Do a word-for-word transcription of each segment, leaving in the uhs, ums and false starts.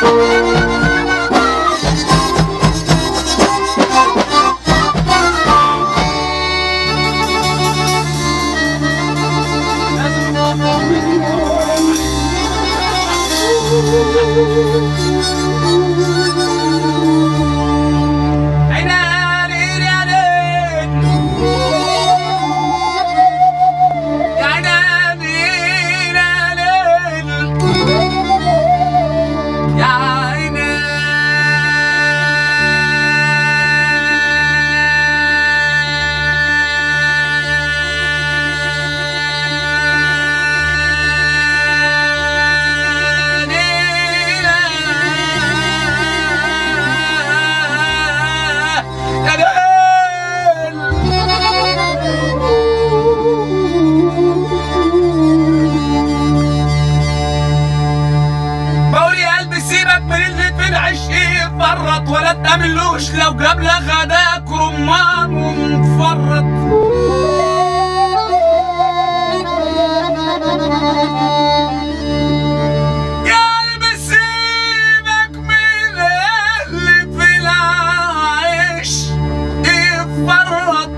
ولا تأملوش لو جاب لك غداك رمان ومفرط. يا قلبي سيبك من اللي في العيش يفرط.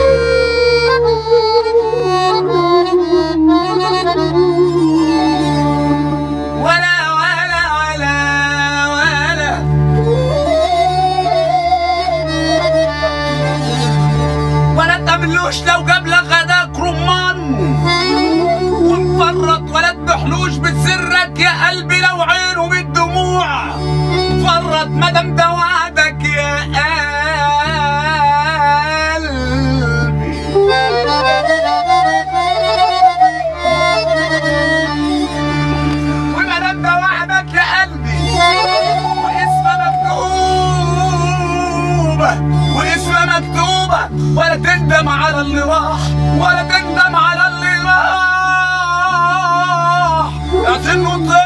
لو جاب لك غداك رمان ومفرط ولا تبحلوش بسرك يا قلبي لو عينه بالدموع فرط. مادام ده وعدك يا قلبي ومادام ده وعدك يا قلبي واسمها مكتوبة واسمها مكتوبة ولا تندم على اللي راح ولا تندم على اللي راح. عشان